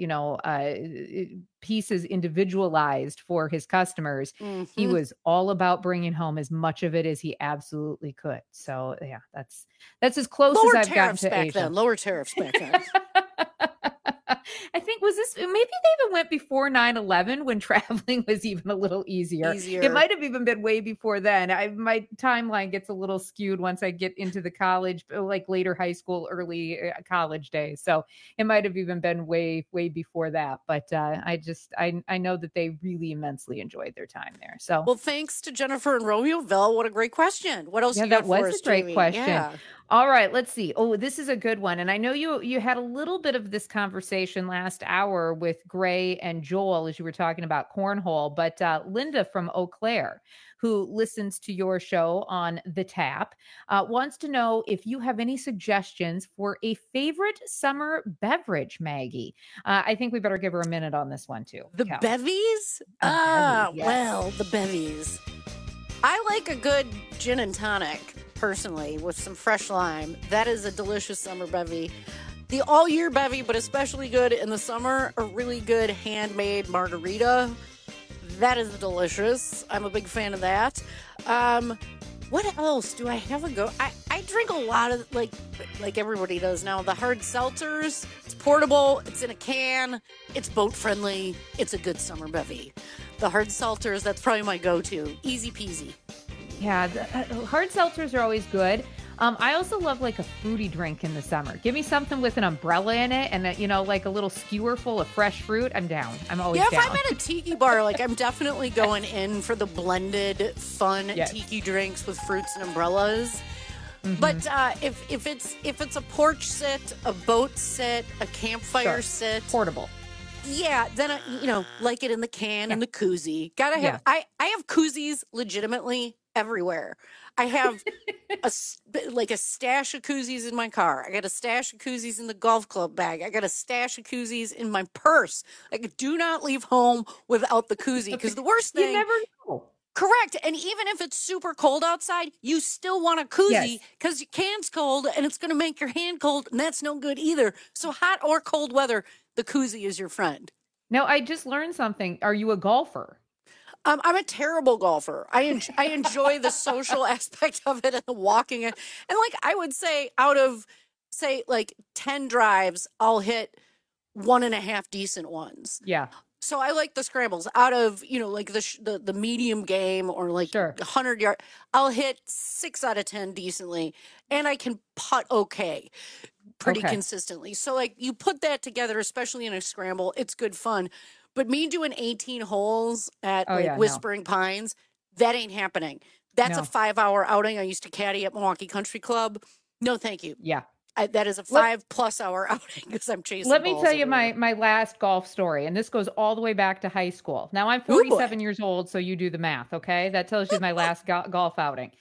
pieces individualized for his customers, he was all about bringing home as much of it as he absolutely could. So yeah, that's as close as I've gotten to Asia. Lower tariffs back then. I think maybe they even went before 9/11 when traveling was even a little easier. It might have even been way before then. My timeline gets a little skewed once I get into the college, like later high school, early college days. So it might have even been way before that. But I know that they really immensely enjoyed their time there. So well, thanks to Jennifer and Romeoville. What a great question. What else you got for us, that was a great Jamie? question. Yeah. All right, let's see. Oh, this is a good one. And I know you had a little bit of this conversation last hour with Gray and Joel as you were talking about cornhole, but Linda from Eau Claire, who listens to your show on The Tap, wants to know if you have any suggestions for a favorite summer beverage, Maggie. I think we better give her a minute on this one, too. The bevies? Well, the bevies. I like a good gin and tonic, personally, with some fresh lime. That is a delicious summer bevy. The all-year bevy, but especially good in the summer, a really good handmade margarita. That is delicious. I'm a big fan of that. What else do I have a go? I drink a lot of, like everybody does now, the hard seltzers. It's portable. It's in a can. It's boat-friendly. It's a good summer bevy. The hard seltzers, that's probably my go-to. Easy peasy. Yeah, hard seltzers are always good. I also love like a fruity drink in the summer. Give me something with an umbrella in it and, like a little skewer full of fresh fruit. I'm down. I'm always down. Yeah, if I'm at a tiki bar, I'm definitely going in for the blended, fun tiki drinks with fruits and umbrellas. Mm-hmm. But if it's a porch sit, a boat sit, a campfire sit. Portable. Yeah, then, like it in the can and the koozie. Gotta have, I have koozies legitimately everywhere. I have a stash of koozies in my car. I got a stash of koozies in the golf club bag. I got a stash of koozies in my purse. Do not leave home without the koozie, because the worst thing... You never know. Correct. And even if it's super cold outside, you still want a koozie because your can's cold and it's going to make your hand cold, and that's no good either. So hot or cold weather, the koozie is your friend. Now, I just learned something. Are you a golfer? I'm a terrible golfer. I enjoy the social aspect of it and the walking. And I would say out of, 10 drives, I'll hit 1.5 decent ones. Yeah. So I like the scrambles. Out of, the medium game or 100 yard, I'll hit 6 out of 10 decently. And I can putt pretty consistently. So you put that together, especially in a scramble, it's good fun. But me doing 18 holes at Whispering Pines, that ain't happening. That's a 5-hour outing. I used to caddy at Milwaukee Country Club. No, thank you. Yeah. That is a 5+ hour outing because I'm chasing Let me balls tell you everywhere. my last golf story, and this goes all the way back to high school. Now, I'm 47 years old, so you do the math, okay? That tells you my last golf outing.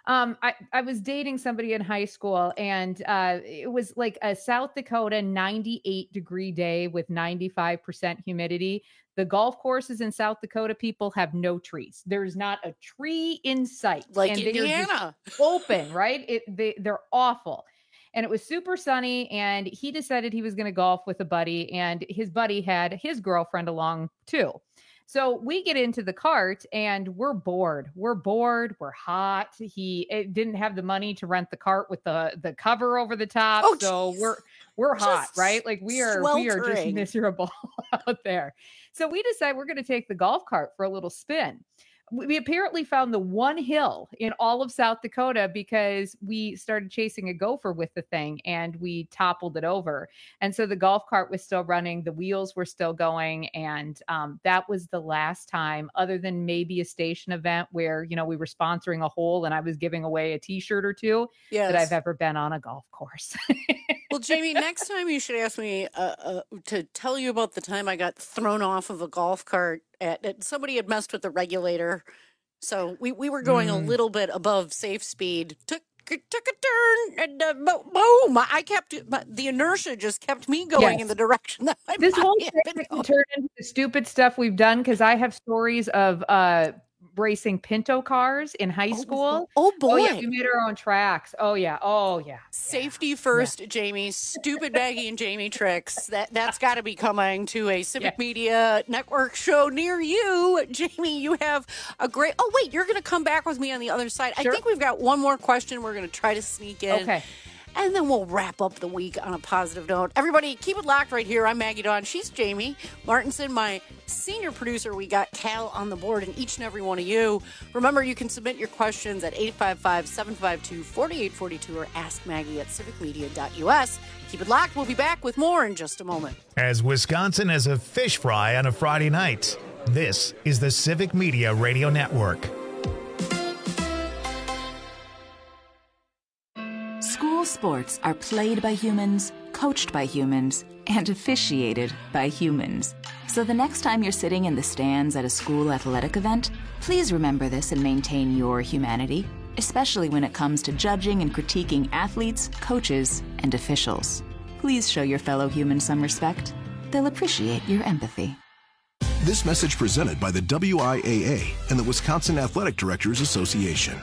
I was dating somebody in high school, and it was like a South Dakota 98-degree day with 95% humidity. The golf courses in South Dakota, people have no trees. There's not a tree in sight. Like and Indiana. Open, right? They're awful. And it was super sunny, and he decided he was going to golf with a buddy, and his buddy had his girlfriend along too. So we get into the cart and we're bored. We're hot. He didn't have the money to rent the cart with the cover over the top. Oh, so we're hot, right? We are just miserable out there. So we decide we're going to take the golf cart for a little spin. We apparently found the one hill in all of South Dakota because we started chasing a gopher with the thing and we toppled it over. And so the golf cart was still running. The wheels were still going. And that was the last time, other than maybe a station event where, we were sponsoring a hole and I was giving away a t-shirt or two, that I've ever been on a golf course. Well, Jamie, next time you should ask me to tell you about the time I got thrown off of a golf cart at somebody had messed with the regulator. So we were going a little bit above safe speed. Took a turn and boom! The inertia just kept me going in the direction that this whole thing can turn into the stupid stuff we've done because I have stories of racing Pinto cars in high school. Oh boy. Oh yeah, we made our own tracks. Oh yeah. Safety first, Jamie. Stupid Maggie and Jamie tricks. That's got to be coming to a Civic Media Network show near you. Jamie, you have a great... Oh wait, you're going to come back with me on the other side. Sure. I think we've got one more question we're going to try to sneak in. Okay. and then we'll wrap up the week on a positive note. Everybody, keep it locked right here. I'm Maggie Dawn. She's Jamie Martinson, my senior producer. We got Cal on the board, and each and every one of you. Remember, you can submit your questions at 855-752-4842 or ask Maggie at civicmedia.us. Keep it locked. We'll be back with more in just a moment. As Wisconsin as a fish fry on a Friday night, this is the Civic Media Radio Network. School sports are played by humans, coached by humans, and officiated by humans. So the next time you're sitting in the stands at a school athletic event, please remember this and maintain your humanity, especially when it comes to judging and critiquing athletes, coaches, and officials. Please show your fellow humans some respect. They'll appreciate your empathy. This message presented by the WIAA and the Wisconsin Athletic Directors Association.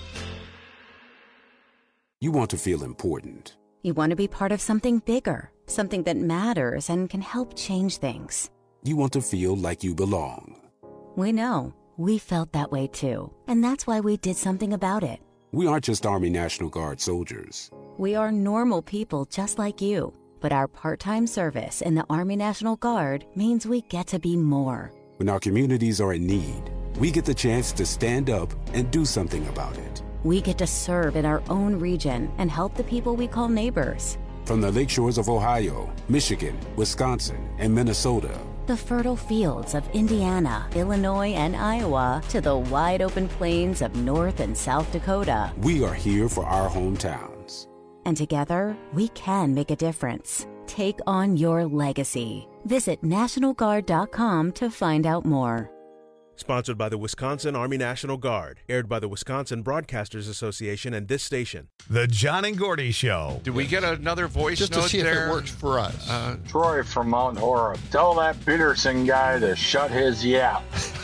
You want to feel important. You want to be part of something bigger, something that matters and can help change things. You want to feel like you belong. We know. We felt that way too. And that's why we did something about it. We aren't just Army National Guard soldiers. We are normal people just like you. But our part-time service in the Army National Guard means we get to be more. When our communities are in need, we get the chance to stand up and do something about it. We get to serve in our own region and help the people we call neighbors. From the lake shores of Ohio, Michigan, Wisconsin, and Minnesota. The fertile fields of Indiana, Illinois, and Iowa to the wide open plains of North and South Dakota. We are here for our hometowns. And together, we can make a difference. Take on your legacy. Visit NationalGuard.com to find out more. Sponsored by the Wisconsin Army National Guard. Aired by the Wisconsin Broadcasters Association and this station. The John and Gordy Show. Did we get another voice just note to see there? if it works for us? Troy from Mount Horeb. Tell that Peterson guy to shut his yap.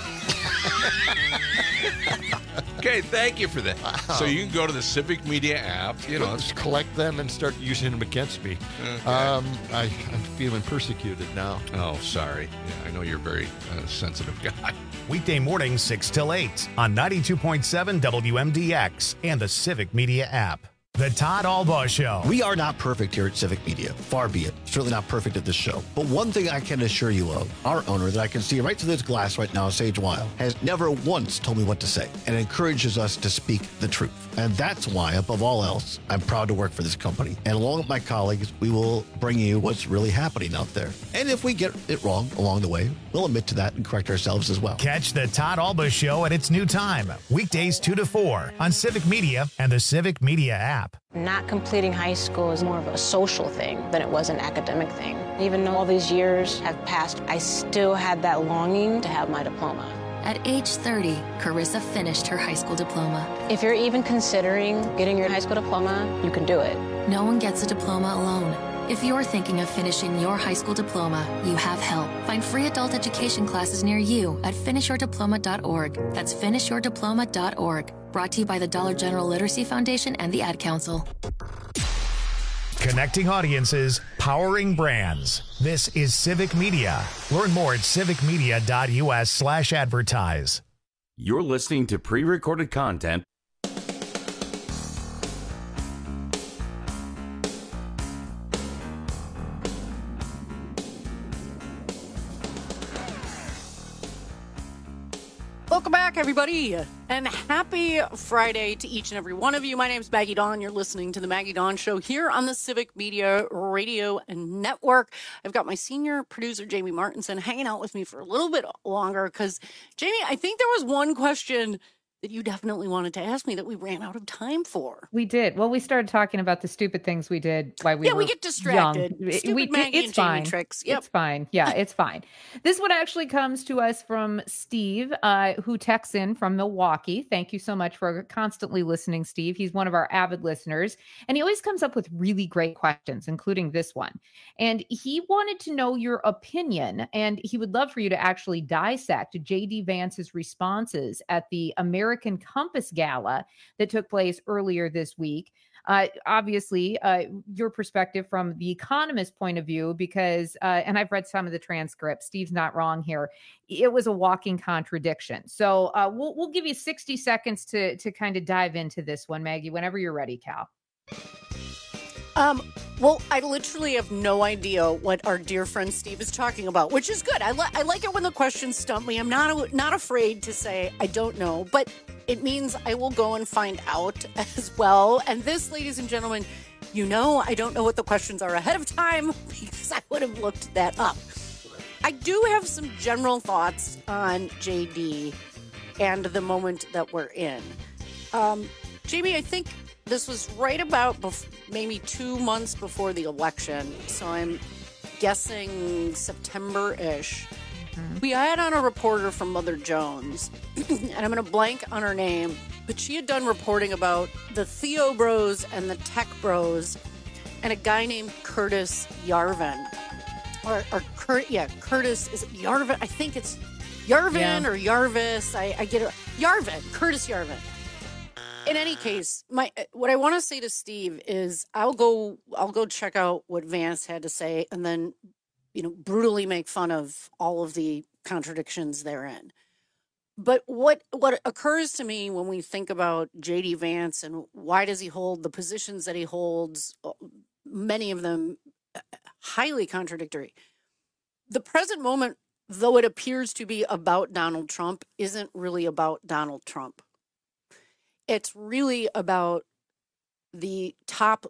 Okay, thank you for that. So you can go to the Civic Media app. Just collect them and start using them against me. Okay. I'm feeling persecuted now. Oh, sorry. Yeah, I know you're a very sensitive guy. Weekday mornings 6 till 8 on 92.7 WMDX and the Civic Media app. The Todd Albaugh Show. We are not perfect here at Civic Media. Far be it. Certainly not perfect at this show. But one thing I can assure you of, our owner that I can see right through this glass right now, Sage Weil, has never once told me what to say and encourages us to speak the truth. And that's why, above all else, I'm proud to work for this company. And along with my colleagues, we will bring you what's really happening out there. And if we get it wrong along the way, we'll admit to that and correct ourselves as well. Catch the Todd Albaugh Show at its new time, weekdays 2 to 4 on Civic Media and the Civic Media app. Not completing high school is more of a social thing than it was an academic thing. Even though all these years have passed, I still had that longing to have my diploma. At age 30, Carissa finished her high school diploma. If you're even considering getting your high school diploma, you can do it. No one gets a diploma alone. If you're thinking of finishing your high school diploma, you have help. Find free adult education classes near you at finishyourdiploma.org. That's finishyourdiploma.org. Brought to you by the Dollar General Literacy Foundation and the Ad Council. Connecting audiences, powering brands. This is Civic Media. Learn more at civicmedia.us/advertise. You're listening to pre-recorded content. Welcome back, everybody, and happy Friday to each and every one of you. My name is Maggie Dawn. You're listening to the Maggie Dawn Show here on the Civic Media Radio Network. I've got my senior producer, Jamie Martinson, hanging out with me for a little bit longer because, Jamie, I think there was one question that you definitely wanted to ask me that we ran out of time for. We did. Well, we started talking about the stupid things we did while we were we get distracted. Young. Stupid Maggie it's and fine. Jamie tricks. Yep. It's fine. Yeah, it's fine. This one actually comes to us from Steve, who texts in from Milwaukee. Thank you so much for constantly listening, Steve. He's one of our avid listeners, and he always comes up with really great questions, including this one. And he wanted to know your opinion, and he would love for you to actually dissect J.D. Vance's responses at the American Compass Gala that took place earlier this week. Obviously, your perspective from the Economist point of view, because, and I've read some of the transcripts, Steve's not wrong here, it was a walking contradiction. So we'll give you 60 seconds to kind of dive into this one, Maggie, whenever you're ready, Cal. Well, I literally have no idea what our dear friend Steve is talking about, which is good. I like it when the questions stump me. I'm not afraid to say I don't know, but it means I will go and find out as well. And this, ladies and gentlemen, I don't know what the questions are ahead of time because I would have looked that up. I do have some general thoughts on JD and the moment that we're in. Jamie, I think this was right about maybe 2 months before the election, so I'm guessing September-ish. Mm-hmm. We had on a reporter from Mother Jones, and I'm going to blank on her name, but she had done reporting about the Theo Bros and the Tech Bros and a guy named Curtis Yarvin. Curtis, is it Yarvin? I think it's Yarvin or Yarvis. I get it. Yarvin, Curtis Yarvin. In any case, what I want to say to Steve is I'll go check out what Vance had to say and then, brutally make fun of all of the contradictions therein. But what occurs to me when we think about J.D. Vance and why does he hold the positions that he holds, many of them highly contradictory. The present moment, though it appears to be about Donald Trump, isn't really about Donald Trump. It's really about the top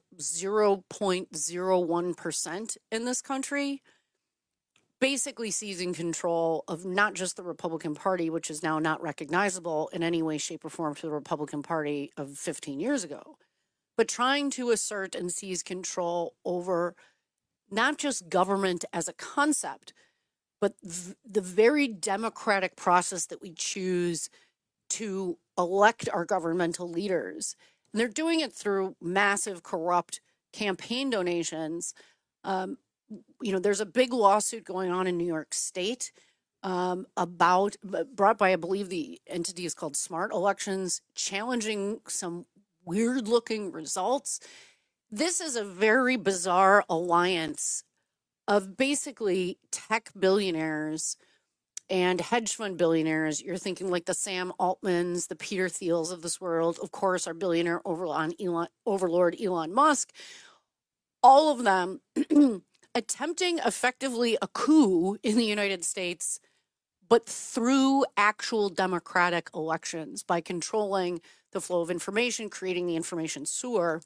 0.01% in this country basically seizing control of not just the Republican Party, which is now not recognizable in any way, shape, or form to the Republican Party of 15 years ago, but trying to assert and seize control over not just government as a concept, but the very democratic process that we choose to elect our governmental leaders. And they're doing it through massive corrupt campaign donations. There's a big lawsuit going on in New York State brought by, I believe the entity is called Smart Elections, challenging some weird looking results. This is a very bizarre alliance of basically tech billionaires and hedge fund billionaires. You're thinking like the Sam Altmans, the Peter Thiels of this world, of course, our billionaire overlord Elon Musk, all of them attempting effectively a coup in the United States, but through actual democratic elections by controlling the flow of information, creating the information sewer.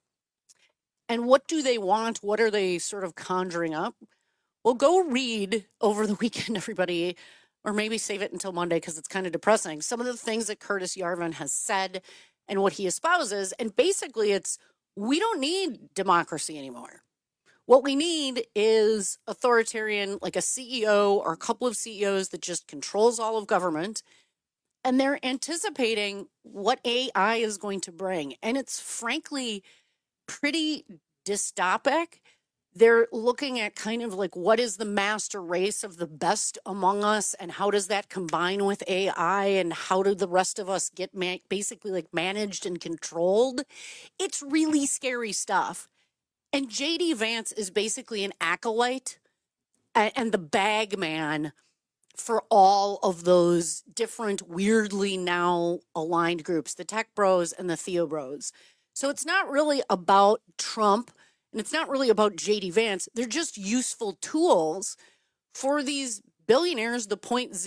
And what do they want? What are they sort of conjuring up? Well, go read over the weekend, everybody, or maybe save it until Monday because it's kind of depressing. Some of the things that Curtis Yarvin has said and what he espouses. And basically we don't need democracy anymore. What we need is authoritarian, like a CEO or a couple of CEOs that just controls all of government. And they're anticipating what AI is going to bring. And it's frankly pretty dystopic. They're looking at kind of like what is the master race of the best among us and how does that combine with AI and how do the rest of us get basically like managed and controlled? It's really scary stuff. And JD Vance is basically an acolyte and the bag man for all of those different weirdly now aligned groups, the Tech Bros and the Theo Bros. So it's not really about Trump. And it's not really about J.D. Vance. They're just useful tools for these billionaires, the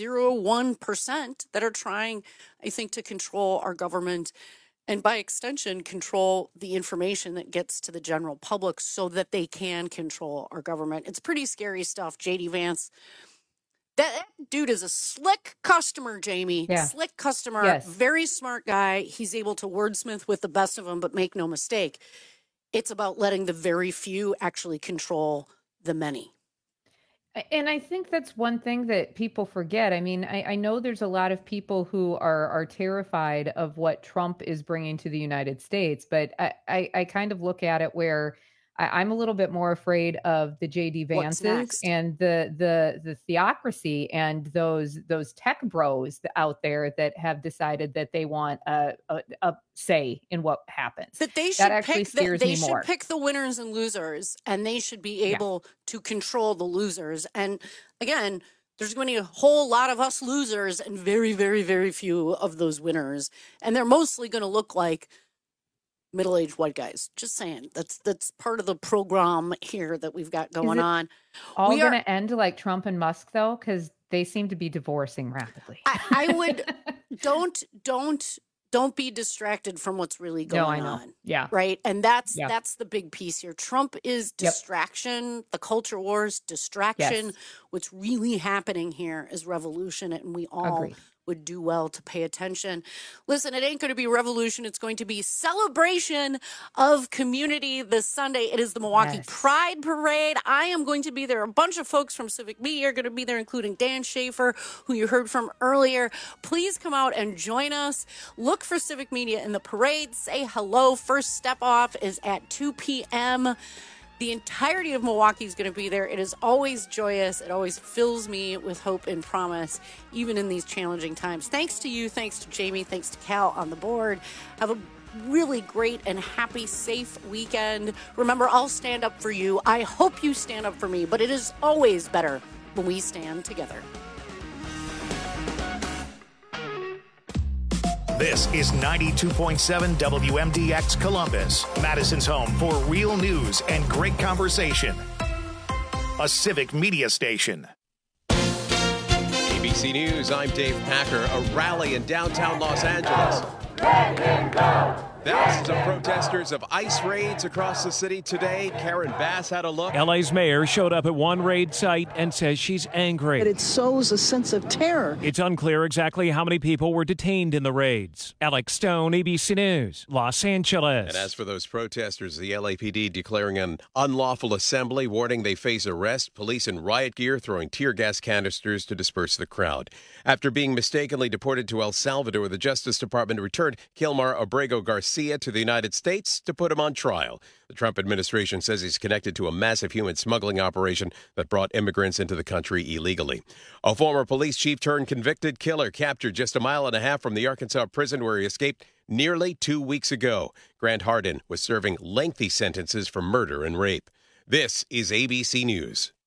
0.01% that are trying, I think, to control our government and by extension, control the information that gets to the general public so that they can control our government. It's pretty scary stuff. J.D. Vance, that dude is a slick customer, Jamie. Yeah. Slick customer, yes. Very smart guy. He's able to wordsmith with the best of them, but make no mistake. It's about letting the very few actually control the many. And I think that's one thing that people forget. I mean, I know there's a lot of people who are terrified of what Trump is bringing to the United States, but I kind of look at it where I'm a little bit more afraid of the JD Vances and the theocracy and those tech bros out there that have decided that they want a say in what happens. That they should actually scares me more. They should pick the winners and losers, and they should be able to control the losers. And again, there's going to be a whole lot of us losers and very, very, very few of those winners. And they're mostly going to look like middle-aged white guys. Just saying. That's part of the program here that we've got going on. All going to end like Trump and Musk, though, because they seem to be divorcing rapidly. I would don't be distracted from what's really going on. Yeah. Right. And that's the big piece here. Trump is distraction. The culture wars, distraction. Yes. What's really happening here is revolution, and we all would do well to pay attention. Listen, it ain't going to be revolution. It's going to be celebration of community this Sunday. It is the Milwaukee Pride Parade. I am going to be there. A bunch of folks from Civic Media are going to be there, including Dan Schaefer, who you heard from earlier. Please come out and join us. Look for Civic Media in the parade. Say hello. First step off is at 2 p.m. The entirety of Milwaukee is going to be there. It is always joyous. It always fills me with hope and promise, even in these challenging times. Thanks to you. Thanks to Jamie. Thanks to Cal on the board. Have a really great and happy, safe weekend. Remember, I'll stand up for you. I hope you stand up for me, but it is always better when we stand together. This is 92.7 WMDX Columbus, Madison's home for real news and great conversation. A Civic Media station. ABC News, I'm Dave Packer. A rally in downtown Los Angeles. Thousands of protesters of ICE raids across the city today. Karen Bass had a look. LA's mayor showed up at one raid site and says she's angry. But it sows a sense of terror. It's unclear exactly how many people were detained in the raids. Alex Stone, ABC News, Los Angeles. And as for those protesters, the LAPD declaring an unlawful assembly, warning they face arrest, police in riot gear throwing tear gas canisters to disperse the crowd. After being mistakenly deported to El Salvador, the Justice Department returned Kilmar Abrego Garcia to the United States to put him on trial. The Trump administration says he's connected to a massive human smuggling operation that brought immigrants into the country illegally. A former police chief turned convicted killer captured just a mile and a half from the Arkansas prison where he escaped nearly 2 weeks ago. Grant Hardin was serving lengthy sentences for murder and rape. This is ABC News.